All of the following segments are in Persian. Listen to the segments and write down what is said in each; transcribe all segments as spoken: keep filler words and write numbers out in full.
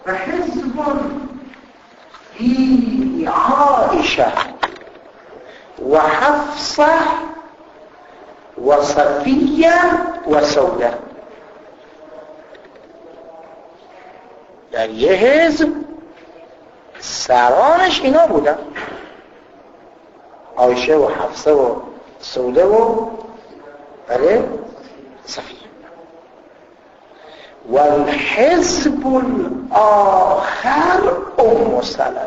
و حزب فی عائشه و حفصه و صفیه و سوده. در یه حزب سرانش اینا بودن، عایشه و حفصه و سوده و بله صفیه. و الحزب الاخر ام سلمه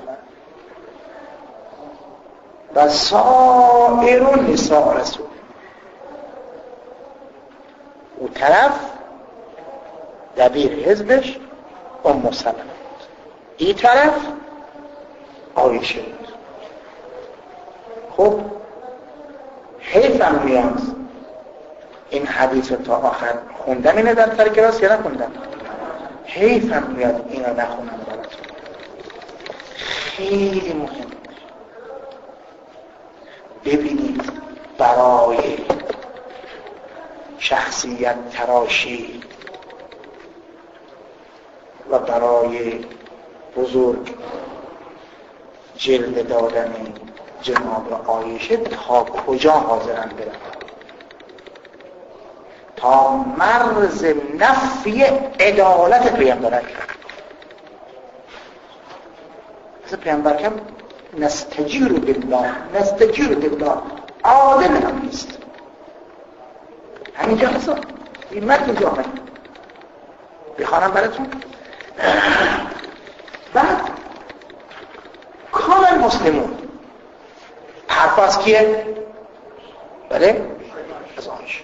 و سائر نساء رسول. اون طرف دبیر حزبش ام سلمه بود، این طرف عایشه بود. خب حیفم میاد این حدیث تا آخر خوندم اینه در سر کلاس یا نخوندم؟ حیفم میاد اینو نخونم براتون، خیلی مهم. ببینید برای شخصیت تراشی و برای بزرگ جلوه دادن جناب عایشه تا کجا حاضرن برن؟ تا مرز نفی عدالت پیامبر اکرم. مثل پیامبر اکرم نستجیر بالله نستجیر بالله عادل هم نیست. همینجا هست این متن جامعه بخوانم براتون. بعد کان المسلمون حرف از کیه؟ بله؟ از عایشه.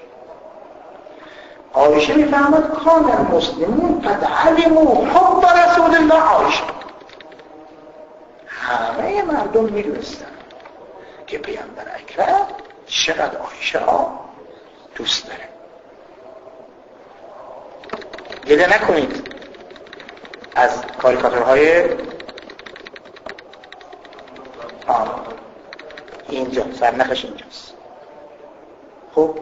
عایشه میفهمد کان المسلمون قد علموا حب رسول الله عایشه. همه مردم میدونستن که پیامبر اکرم چقدر عایشه ها دوست داره. گله نکنید از کاریکاتورهای آه اینجا سرنخش اینجاست. خب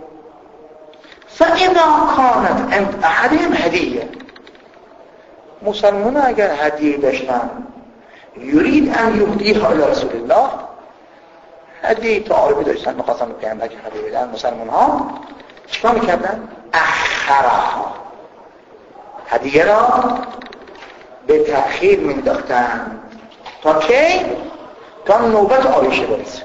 فاذا كانت عند احدهم هدیه، مسلمان اگر هدیه داشتن یرید ان یهدیها الی رسول الله، هدیه تعارفی داشتن میخواستن به پیامبر هدیه بدن، مسلمان ها چیکار میکردن؟ اخرها، هدیه را به تأخیر مینداختن تا کی؟ تا نوبت عایشه برسه.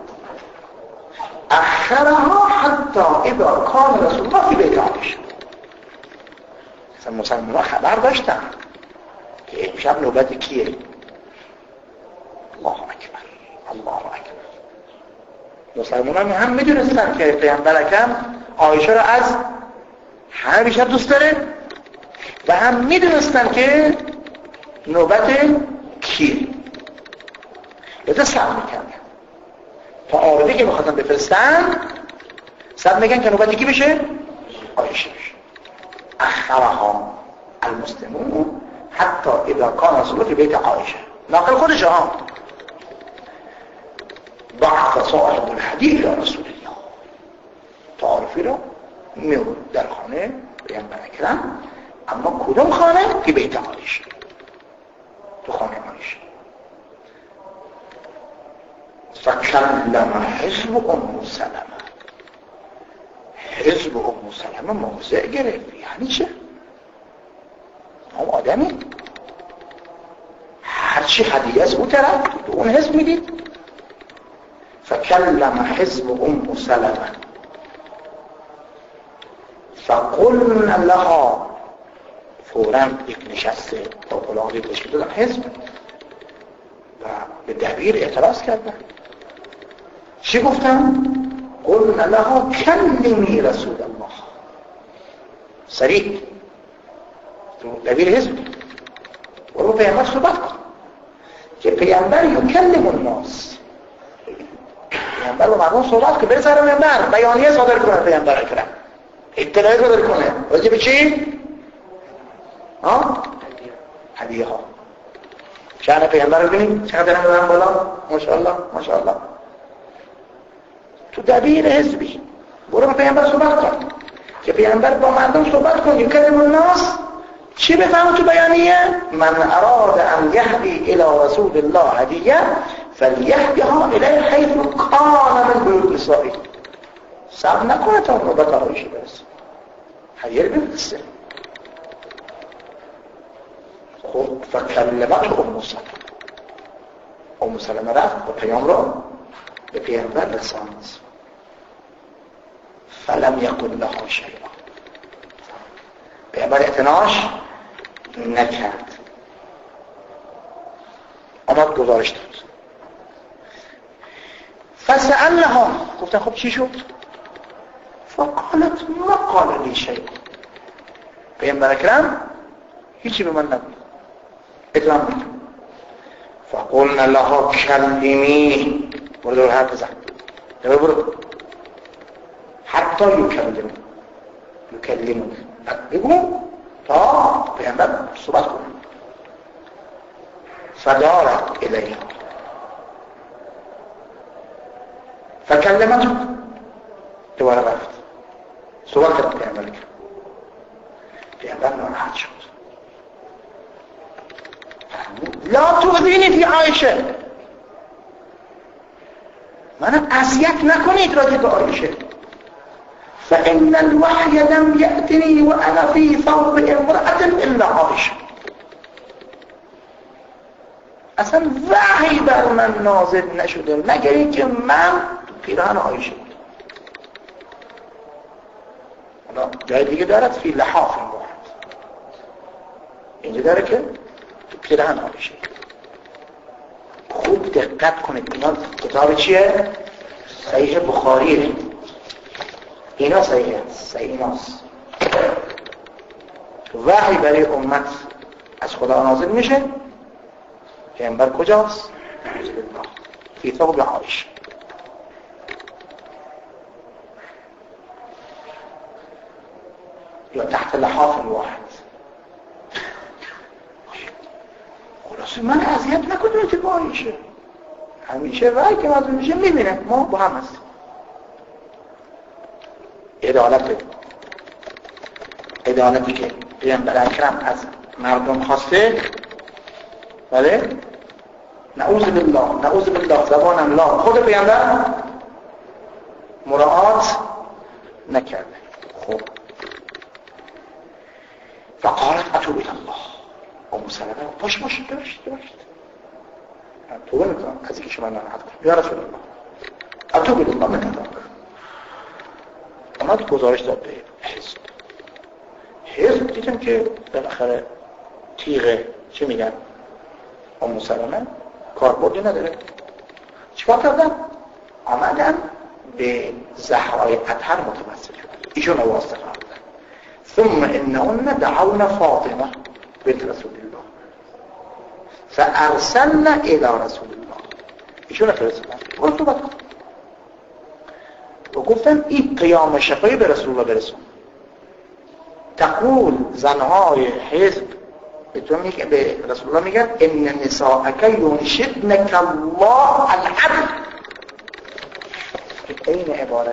اخرها حتی اذا کان رسول الله فی بیت عایشه. مثلا مسلمان ها خبر داشتن که امشب نوبت کیه؟ الله اکبر الله اکبر. مسلمان هم میدونستن که پیامبر اکرم عایشه را از همه بیشتر دوست داره و هم میدونستن که نوبت کیه. لذا صبر میکردن تا آرده که میخواستن بفرستن صبر میگن که نوبتی کی بشه؟ عایشه بشه. اخرها المسلمون حتی اذا کان رسول الله فی بیت عایشه، ناقل خودش ها بعث صاحب الحدیث الى رسول الله، تعارفی رو میورد در خانه پیامبر اکرم، اما کدوم خانه؟ فی بیت عایشه، تو خانه عایشه. فکلم حزب ام سلمه، حزب ام سلمه موضع گرفت. یعنی چه؟ هم آدمی هرچی هدیه از او طرف تو اون حزب میدید. فکلم حزب ام سلمه فقلنا لها، فوراً یک نشست با قلاقی تشکیل دادن حزب و به دبیر اعتراض کردن. چی گفتن؟ قلنا لها کلمی رسول الله. سریع تو دبیر حزب برو پیامبر صحبت کن که پیامبر یکلم الناس، پیامبر با مردم صحبت که بره سر منبر بیانیه صادر کنه، پیامبر اکرم اطلاعی صادر کنه راجع به چی؟ ها؟ هدیه ها. شأن پیامبر رو ببینید چقدر هم دارن بالا، ماشاءالله ماشاءالله. تو دبیر حزبی برو با پیامبر صحبت کن که پیامبر با مردم صحبت کن یکلم الناس چی بفهمه تو بیانیه؟ من اراد ان یهدی الى رسول الله هدیه فلیهدیها الیه حیث کان من بلوغ نسائی. صبر نکنه تا نوبت آرایش برسه، هدیه رو بفرسته. خب فکلمته ام سلمه، ام سلمه رفت و پیام رو به پیامبر رساند. فلم یقل لها شیئا، پیامبر اعتناش نکرد، آمد گزارش داد. فسألها، گفتن خب چی شد؟ فقالت ما قال لی شیء، پیامبر اکرم هیچی به من نگفت، ادغام نکرد. فقلنا لها کلمی، برو دور حرف بزن، برو برو حتی یکلمون یکلمون بگو تا پیامبر صحبت کنه. فدارت الیها فکلمته، دوباره رفت صحبت کرد پیامبر کرد. پیامبر ناراحت شد، لا تؤذینی فی عایشه، منو اذیت نکنید راجع به عایشه. فإن الوحي لم يأتني وأنا في ثوب امرأة إلا عائشة، اصلا وحی بر من نازل نشده مگر اینکه من پیراهن عایشه بود. حالا جای دیگه دارد فی لحاف واحد، اینجا داره که پیراهن عایشه. خوب دقت کنید، اینا کتاب چیه؟ صحیح بخاریه، اینا صحیح هست، صحیح ناست. وحی برای امت از خدا نازل میشه، پیامبر کجاست؟ فی ثوب عایشه. یا تحت لحاف واحد. خلاصه من اذیت نکنید با عایشه، همیشه وحی که نازل میشه میبینه، ما با هم هستیم. عدالت عدالتی که پیامبر اکرم از مردم خواسته، بله نعوذ بالله نعوذ بالله زبانم لا، خود پیامبر مراعات نکرده. خب فقالت اتوب الی الله، ام سلمه باش باش باش باش توبه میکنم از اینکه شما ناراحت کنم یا رسول الله، اتوب الی الله من ذاک. آمد گزارش داد به حزب. حزب دیدم که بالاخره تیغه چه میگن ام سلمه کاربردی نداره. چیکار کردن؟ آمدن به زهرای اطهر متوسل شدن، ایشون رو واسطه کردن. ثم انهن دعون فاطمه بنت رسول الله فارسلنا الى رسول الله، ایشون رو فرستادن برو صحبت کن و گفتن این قیام شفایی به رسول الله برسون. تقول زنهای حزب به رسول الله میگن ان نساءک ینشدنک الله العدل، این عبارت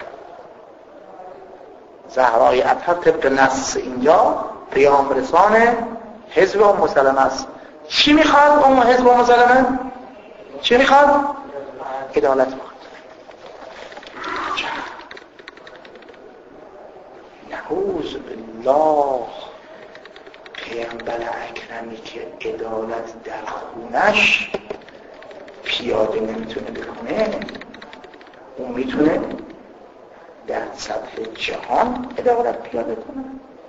زهرای اطهر طبق نص اینجا قیام رسان حزب ام سلمه است. چی میخواد اون حزب ام سلمه؟ چی میخواد؟ عدالت میخواد. نعوذ بالله، پیامبر اکرمی که عدالت در خونش پیاده نمیتونه بکنه، اون میتونه در سطح جهان عدالت پیاده کنه.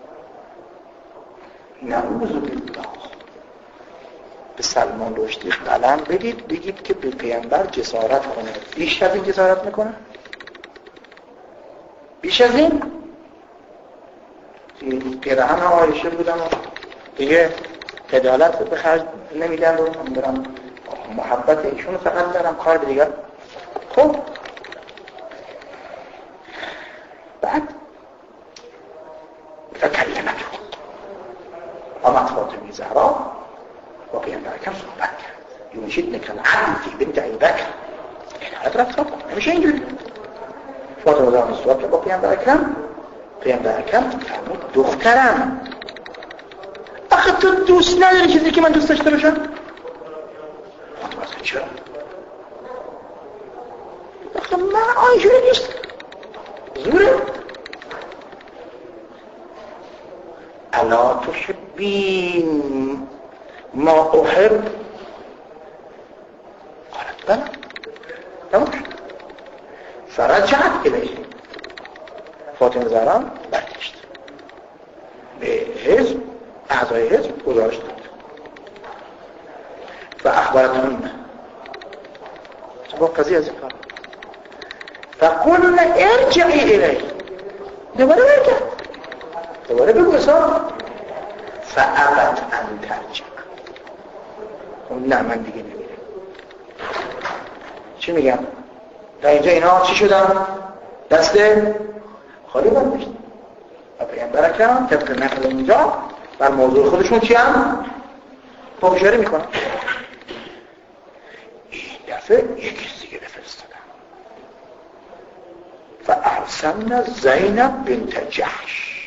نعوذ بالله. به سلمان رشدی قلم بدید بگید که به پیامبر جسارت کنه. بیش از این جسارت میکنه؟ بیش از این؟ پیراهن عایشه بودم دیگه عدالت به خرج نمیدن و برم محبت ایشون فقط دارم کار دیگر. خب بعد فکلمته، آمد فاطمه زهرا با پیامبر اکرم صحبت کرد. ینشدنک العدل فی بنت ابی بکر، عدالت رفت کن، نمیشه اینجوری. فاطمه زهرا صحبت کرد با پیامبر اکرم. پیامبر اکرم فرمود دخترم تو دوست نداری چیزی که من دوست داشته باشم؟ متوجه چرا؟ آخه من آنجوری نیست زوره الا تحبین ما احب قالت بله نموش فرجعت الیه فاطمه زهرا برگشت به حزب اعضای حزب گزارش داد و اخبرتون با قضیه از این کار فقلنا ارجعی الیه دوباره برگرد دوباره بگو حساب فابت ان ترجع نه من دیگه نمیرم چی میگم در اینجا اینا چی شدن دست خالی برداشت و پیامبر اکرم طبق نقل اینجا بر موضوع خودشون چی هم پافشاری میکنن این دفعه یکی دیگه بفرستادن فارسلنا زینب بنت جحش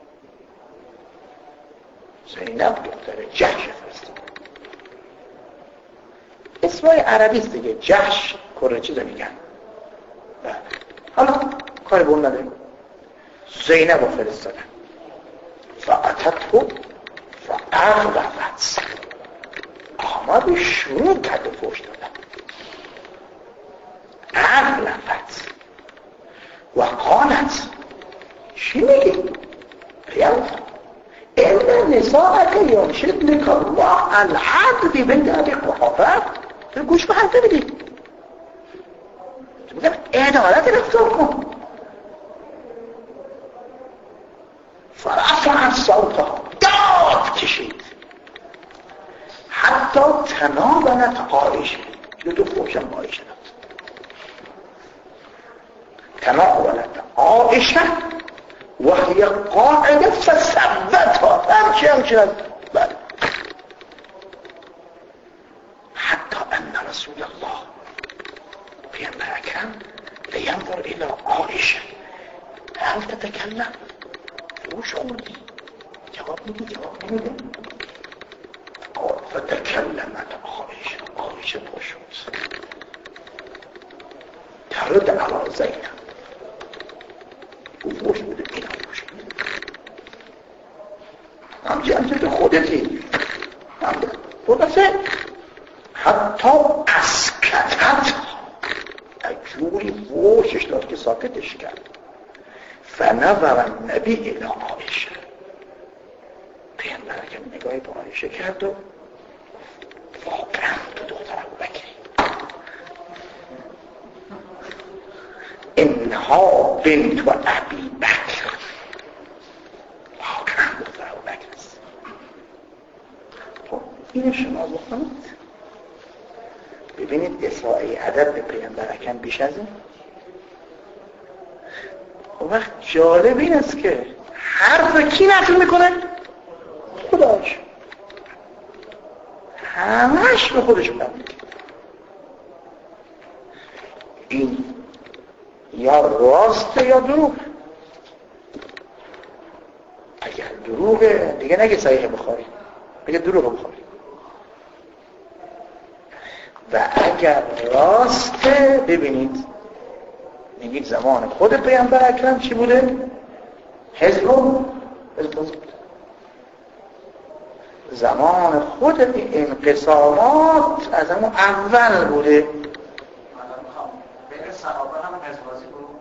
زینب دختر جحش فرستادن اسمای عربی است دیگه جحش کره چیزا میگن حالا کاری به اون نداریم زینب فرستادن فاتته فاغلظت آمد شروع کرد و فوش دادن اغلظت و قالت چی میگی؟ پیامبر ان نساءك ينشدنك الله العدل بنت ابي قحافه تو گوش به حرف بدی میگم عدالت رفتار کن فرفعت صوتها داد کشید حتی تناولت عایشه یه دو فوشم عایشه داد تناولت عایشه وهي قاعده فثبتها همچی همچی بله حتی ان رسول الله پیامبر اکرم لینظر الى عایشه هل تتکلم فوش خوردی جواب میدی جواب نمیده فتکلمت عایشه عایشه فوش ترد علی زینب فوش بوده اینا فوش بوده همچه همچه تو خودتی خودته حتی اسکتت جوری فوشش داد که ساکتش کرد فنظر النبی الى عایشه پیامبر که نگاهی به عایشه کرد و واقعا تو دختر ابوبکری انها بنت و ابی بکر واقعا دختر ابوبکر است خب اینو شما بکنید ببینید اساءه ادب به پیامبر اکرم بیش از این اون وقت جالب این است که حرف کی نقل میکنه؟ خداش همش به خودش نقل میکنه این یا راست یا دروغ اگر دروغه دیگه نگه صحیح بخاری بگه دروغ بخاری و اگر راسته ببینید میگید زمان خود پیامبر اکرم چی بوده؟ حزب و حزب زمان خود انقسامات از همون اول بوده بین صحابه هم حزبازی بود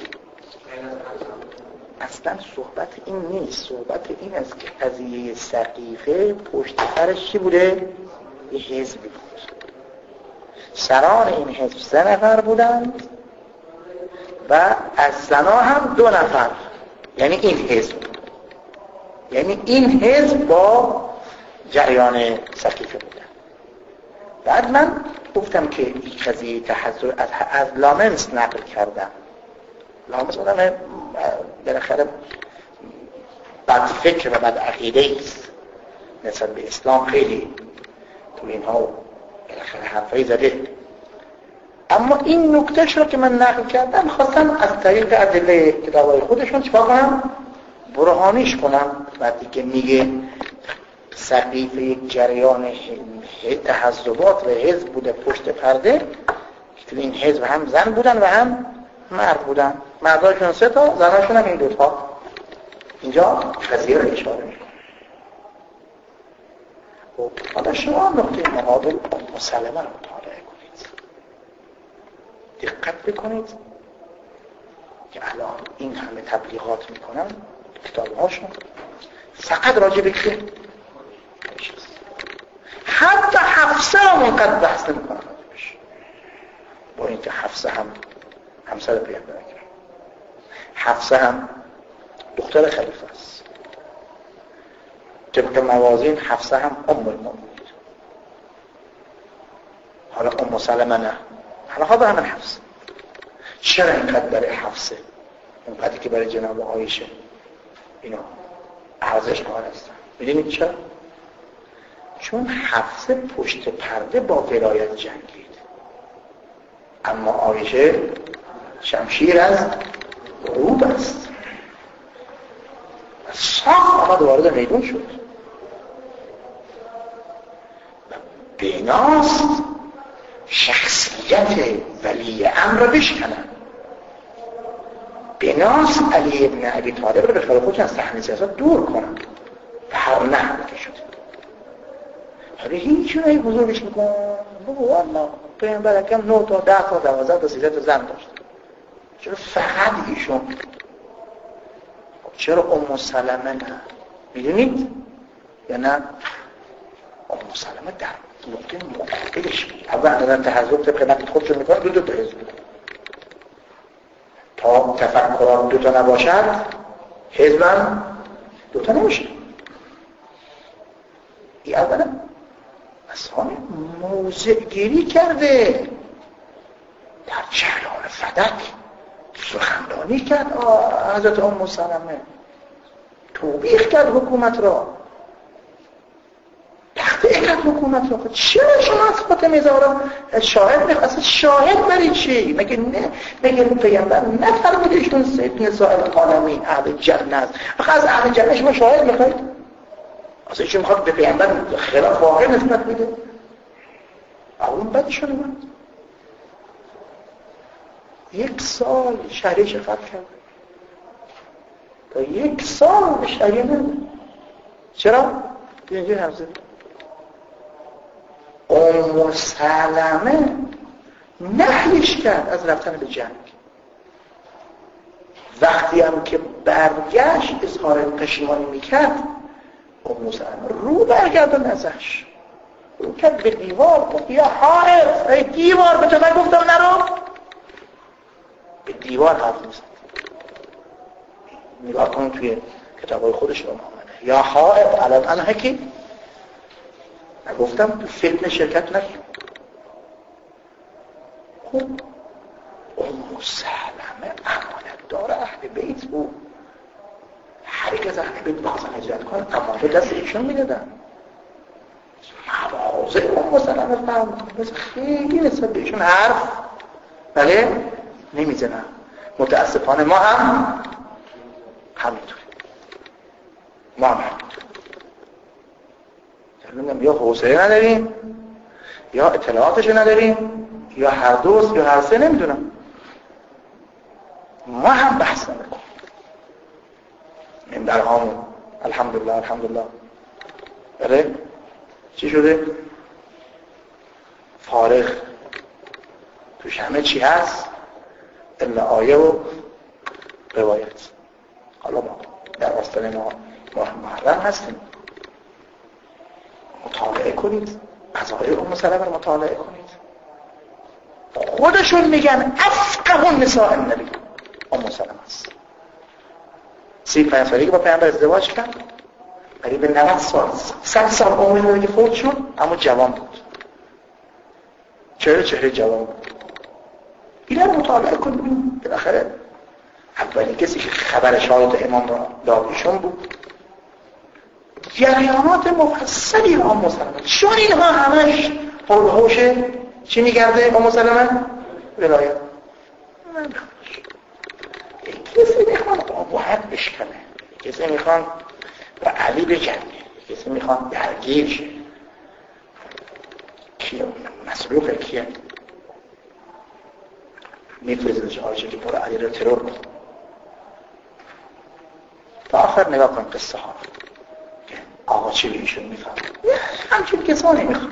اصلا صحبت این نیست صحبت این است که قضیه سقیفه پشت سرش چی بوده؟ یه حزبی بود سران این حزب سه نفر بودند و از زنا هم دو نفر یعنی این حزب یعنی این حزب با جریان سقیفه بودن بعد من گفتم که این قضیه تحضر از, از لامنس نقل کردم لامنس آدم بالاخره بعد فکر و بعد عقیده است نسبت به اسلام خیلی تو اینها بالاخره حرفایی زده اما این نکتهش رو که من نقل کردم خواستم از طریق ادله کتابای خودشون چیکار کنم؟ برهانیش کنم وقتی که میگه سقیفه یک جریان تحزبات و حزب بوده پشت پرده که تو این حزب هم زن بودن و هم مرد بودن، مرداشون سه تا، زناشون هم این دوتا. اینجا قضیه رو اشاره میکنه. خب حالا شما نقطه مقابل مسلمه رو مطالعه کنید، دقت بکنید که الان این همه تبلیغات میکنن کتاب هاشون فقط راجع به که حتی حفصه هم اونقدر بحث نمیکنن راجبش، با اینکه حفصه هم همسر پیغمبر اکرم، حفصه هم دختر خلیفه است، طبق موازین حفصه هم ام المؤمنین. حالا ام سلمه نه، حالا ها به همین حفصه. چرا اینقدر برای حفصه اونقدری که برای جناب عایشه اینا ارزش قائل هستن؟ میدونید چرا؟ چون حفصه پشت پرده با ولایت جنگید، اما عایشه شمشیر از روب است، صاف آمد وارد میدون شد. بیناست شخصیت ولی امر رو بشکنن، بیناست علی ابن ابی طالب رو به خیال خودش از صحنه سیاست دور کنن و هر نحوه که شده. حالا هیچ اونایی بزرگش میکنن بگو والا پیغمبر اکرم نه تا ده تا دوازده تا سیزده تا زن داشت، چرا فقط ایشون؟ چرا ام سلمه نه؟ میدونید یا نه؟ ام سلمه در نقطه مقابلش بود. اول اندازن تحضب طبق نقل خودشون میکنن دو دو تا حزب بود. تا تفکرات دو تا نباشد حزبم دو تا نمیشه. این اولا اصلا موضع گیری کرده، در جریان فدک سخنرانی کرد حضرت ام سلمه، توبیخ کرد حکومت را، تخطئه کرد حکومت را. چرا شما از فاطمه زهرا شاهد میخواد؟ اصلا شاهد برای چی؟ مگه نه مگه پیامبر نفرموده ایشون سید نساء العالمین اهل جنت است؟ آخه از اهل جنت شما شاهد میخواید؟ اصلا ایشون میخواد به پیامبر خلاف واقع نسبت بده؟ اون بدشون اومد یک سال شهریه شفاعت کرد، تا یک سال به شهریه نده. چرا؟ اینجا حرزه ام سلمه نهیش کرد از رفتن به جنگ. وقتی هم که برگشت اظهار پشیمانی میکرد، ام سلمه رو برگردن ازش، رو کرد به دیوار، گفت یا حائط، ای دیوار به تو من گفتم نرو؟ به دیوار حرف میزد. نگاه کنم توی کتابای خودش رو آمده یا حائط علم انا حکی، نگفتم تو فتنه شرکت نکن. خب ام سلمه امانت دار اهل بیت بود، هر یک از اهل بیت بازم اجرات کنه امانت دست ایشون میدادن. مواضع ام سلمه فرمود بس خیلی نسبت بهشون حرف بله نمیزنن. متاسفانه ما هم همینطوری، ما هم همینطوری، یا حوصله نداریم یا اطلاعاتش نداریم یا هر دوست یا هر سه، نمیدونم. ما هم بحث نمیکنیم این در همون الحمدلله الحمدلله. بله چی شده؟ فارغ، توش همه چی هست الا آیه و روایت. حالا ما در آستانه ما محرم هستیم، مطالعه کنید، قضایای ام سلمه رو مطالعه کنید. خودشون میگن افقه النساء النبی ام سلمه است. سی پنج سالی که با پیامبر ازدواج کرد، قریب نود سال صد سال عمر که فوت شد، اما جوان بود، چهره چهره جوان بود. اینا رو مطالعه کنید. بالاخره اولی کسی که خبر شهادت امام را داد ایشون بود. جریانات مفصلی ام سلمه، چون اینها همش حول حوش چی میگرده ام سلمه؟ ولایت. کسی میخوان ابهت بشکنه، کسی میخوان با علی بجنگه، کسی میخواد درگیر شه. کیه مسلوقه؟ کیه میفرزدش آیشه که برو علی رو ترور کن. تا آخر نگاه کن قصه ها آقا چی به ایشون میخواد. همچین کسانی میخواد،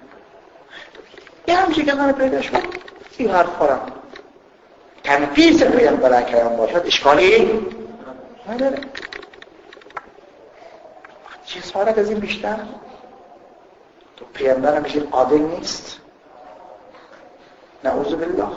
یه همچین کسانی پیدا شد این حرف خورم تنفیز پیغمبر اکرم باشد اشکالی نداره. چه سوالت از این بیشتر؟ تو پیغمبر همیشه عادل نیست، نعوذ بالله.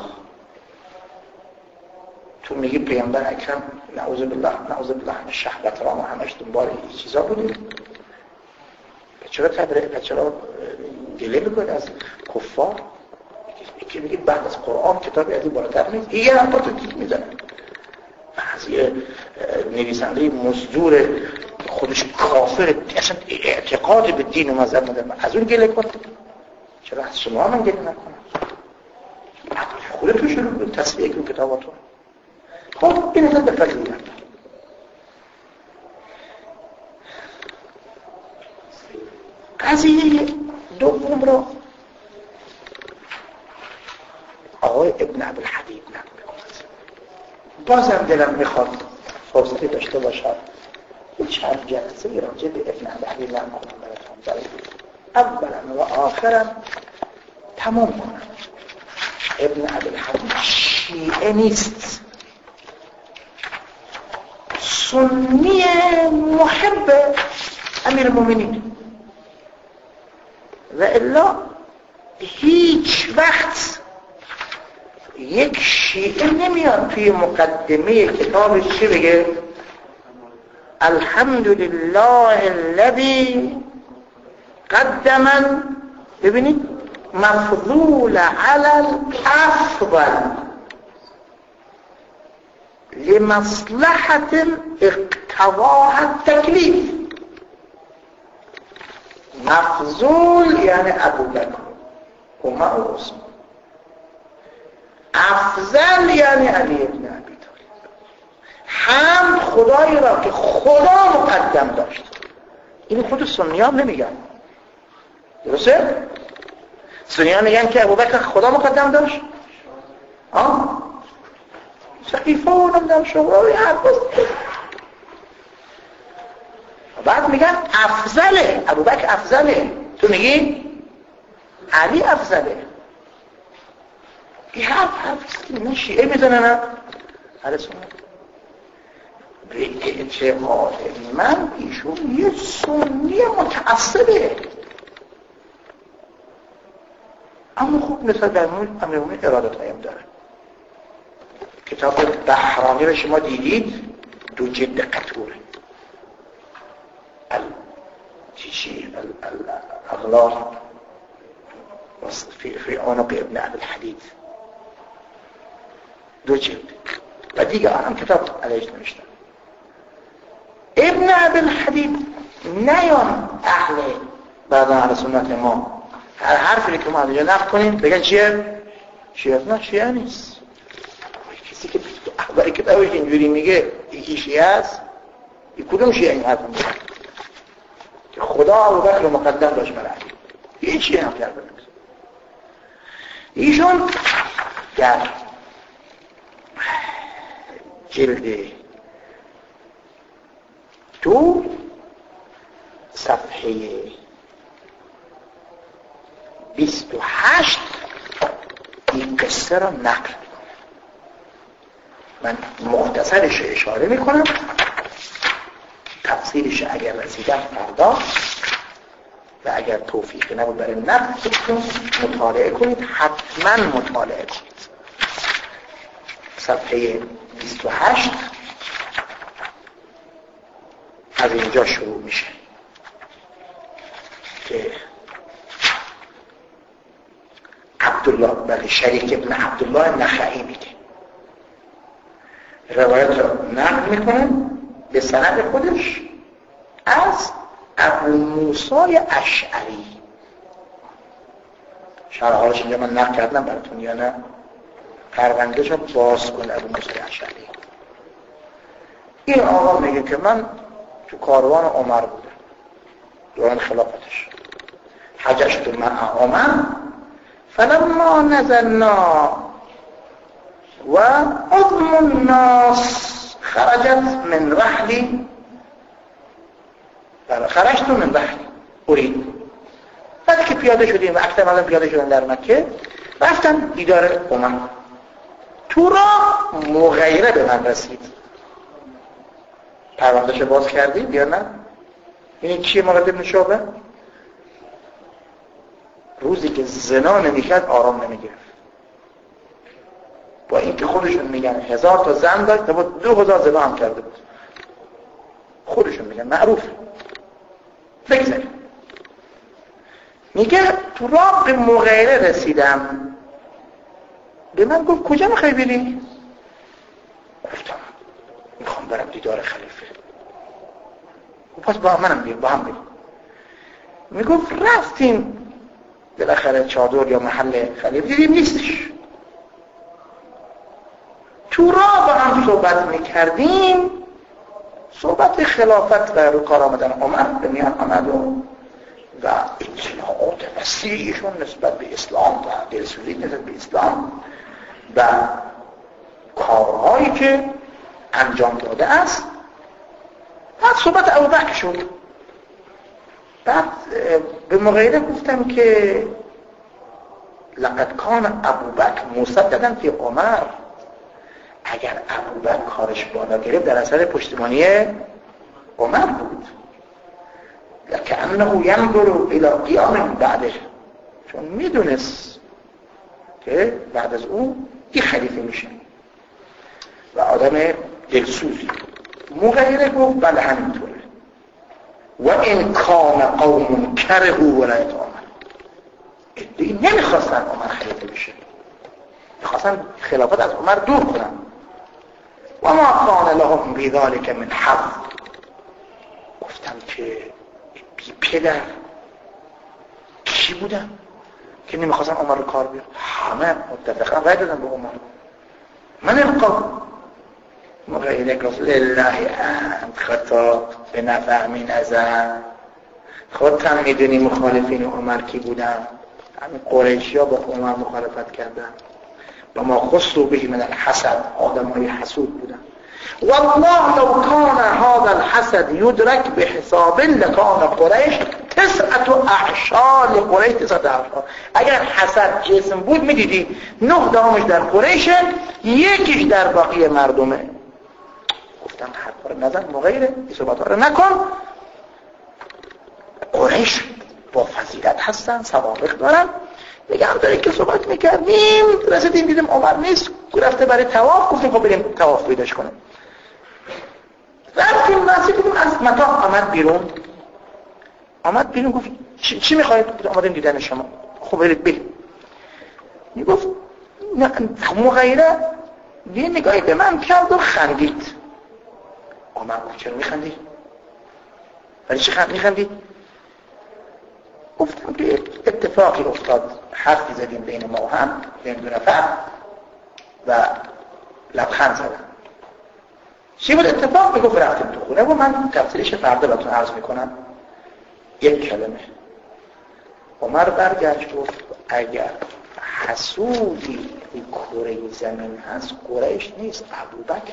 تو میگی پیغمبر اکرم نعوذ بالله نعوذ بالله شهوت رام همش دنبال این چیزا بوده. چرا تبرئه چرا گله میکنه از کفار؟ که میگه بعد از قرآن کتابی از این بالاتر نیست. این یه حرفا تو تیک میزنه. از یه نویسنده مزدور خودش کافر اصلا اعتقاد به دین و مذهب نداره از اون گله کنه. چرا از شما من گله نکنم؟ خودتون شروع کنید تصفیه کن کتاباتون. خب این اصلا به فضل گرد. قضیه دوم رو آقای ابن عبدالحدید نقل می‌کند. بازم دلم میخواد فرصتی داشته باشم چند جلسه راجع به ابن عبدالحدید نقل کنم براتون، اولا و آخرا تمام کنم. ابن عبدالحدید شیعه نیست، سنی محب امیر المؤمنین و الا هیچ وقت یک شیعه نمیاد توی مقدمه کتابش چی بگه؟ الحمدلله الذی قدما ببینید مفضول علی الافضل لمصلحة اقتضاها التکلیف. مفضول یعنی ابوبکر عمر و عثمان، افضل یعنی علی ابن ابی طالب. حمد خدایی را که خدا مقدم داشت. این خود سنیان نمیگن، درسته؟ سنیان میگن که ابوبکر خدا مقدم داشت. آه سقیفه و نمیدم شغل حرف است. بعد میگن افضله، ابوبکر افضله، تو میگی علی افضله. این حرف حرف نه شیعه میزنه نه علی سنت. به اعتقاد من ایشون یه سنی متعصبه، اما خوب نسبت به امیرمومنین ارادت هایم داره. کتاب بحرانی رو شما دیدید، دو جلد قطوره. چیشی الاغلاق فی عنق ابن عبدالحدید، دو جلد و دیگه آنم کتاب علیش نوشتن. ابن عبدالحدید نیان اهل بعد اهل سنت ما هر حرفی که ما اینجا نقل کنیم بگن چیه؟ شیعه نه، شیعه نیست. کسی که اخباری که باید اینجوری میگه یکی شیعه است، این کدوم شیعه این حرف میگه که خدا ابوبکر رو مقدم داشت بر علی؟ این شیعه هم کرده نمیشه. ایشون در جلد دو صفحه بیست و هشت این قصه را نقل میکنم. من مختصرش اشاره میکنم، تفصیلش اگر رسیدم فردا و اگر توفیقی نبود برای نقل مطالعه کنید، حتما مطالعه کنید. صفحه بیست و هشت از اینجا شروع میشه که عبدالله بله شریک ابن عبدالله نخعی میگه، روایت رو نقل میکنه به سند خودش از ابو موسی اشعری. شرحالش اینجا من نقل کردم براتون یا نه؟ پروندهش رو باز کن. ابو موسی اشعری این آقا میگه که من تو کاروان عمر بودم، دوران خلافتش. حججت مع عمر فلما نزلنا و عظم الناس خرجت من رحلی، خرجت من رحلی ارید. بعد که پیاده شدیم و اکثر مردم پیاده شدن در مکه، رفتم دیدار عمر. تو راه مغیره به من رسید. پروندهشو باز کردید یا نه؟ این چیه مغیره ابن شعبه؟ روزی که زنا نمیکرد آرام نمیگرفت. با اینکه خودشون میگن هزار تا زن داشت، تا دو هزار زنا هم کرده بود. خودشون میگن معروف. بگذاریم. میگه تو راه به مغیره رسیدم. به من گفت کجا میخوای بری؟ گفتم میخوام برم دیدار خلیفه. پس با منم بیم، با هم بیم. میگفت رفتیم بالاخره چادر یا محل خلیفه دیدیم نیستش. تو راه با هم صحبت میکردیم، صحبت خلافت و رو کار آمدن عمر به میان آمد و و اطلاعات وسیعشون نسبت به اسلام و دلسوزی نسبت به اسلام و کارهایی که انجام داده است. بعد صحبت ابوبکر شد. بعد به مغیره گفتم که لقد کان ابوبکر مصدقا فی عمر. اگر ابوبکر کارش بالا گرفت در اثر پشتیبانی عمر بود. لکانه ینظر الی قیام بعده، چون میدونست که بعد از اون این خلیفه میشه و آدم دلسوزی. مغیره گفت بله همینطوره. و این کان قوم کرهوا ولایت عمر. ادعی نمیخواستن عمر خلیفه بشه، میخواستن خلافت از عمر دور کنن. و ما کان لهم بذلک من حظ. گفتم که بی پدر کی بودن که نمیخواستن عمر رو کار بیاد؟ همه متفقا رای دادن به عمر. من القاب مغیره گفت لله انت خطاب به نفهمی نزن. خودت هم میدونی مخالفین عمر کی بودن؟ همین قریشی ها با عمر مخالفت کردن. و ما خصو به من الحسد، آدم های حسود بودن. والله لو كان هذا الحسد يدرك بحساب لكان قریش تسعة اعشار قریش تسعة اعشار. اگر حسد جسم بود میدیدی نه دامش در قریش، یکیش در باقی مردمه. گفتم حرفا رو نزن مغیره، این صحبت رو نکن. قریش با فضیلت هستن، سوابق دارن. بگم داره که صحبت میکردیم رسیدیم دیدیم عمر نیست، رفته برای طواف. گفتیم خب بریم طواف پیداش کنیم. رفتیم مسجد دیدیم از مطاف آمد بیرون. آمد بیرون گفت چی, چی میخواید؟ آمدیم دیدن شما. خب برید برید. میگفت مغیره یه نگاهی به من کرد و خندید. عمر گفت چرا میخندی؟ برای چی خند میخندی؟ گفتم که اتفاقی افتاد، حرفی زدیم بین ما و هم، بین دو نفر و لبخند زدم. چی بود اتفاق؟ میگفت رفتیم تو خونه و من تفسیرش فردا براتون عرض میکنم. یک کلمه. عمر برگشت گفت اگر حسودی روی کره زمین هست قریش نیست، ابوبکر.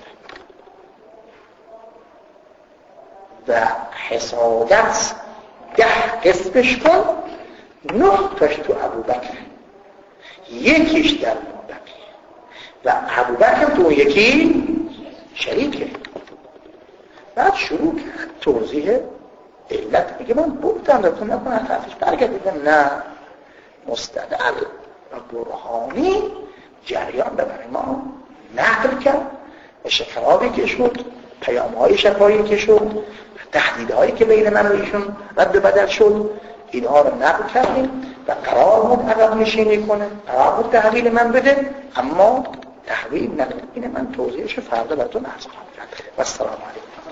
و حسادت ده قسمش کن، نه تاش تو ابوبکر، یکیش در ابوبکر و ابوبکر تو یکی شریکه. بعد شروع کرد توضیح علت. میگه من بودم رفتم نکنم طرفش برگردیدم، نه مستدل و برهانی جریان به برای ما نقل کرد و شکرابی که شد، پیامهای شفایی که شد، تهدیدهایی که بین من و ایشون رد بدل شد، اینها رو نقل کردیم و قرار بود عقب نشینی کنه، قرار بود تحویل من بده، اما تحویل نداد. این من توضیحش فردا براتون عرض خواهم کرد. و السلام علیکم.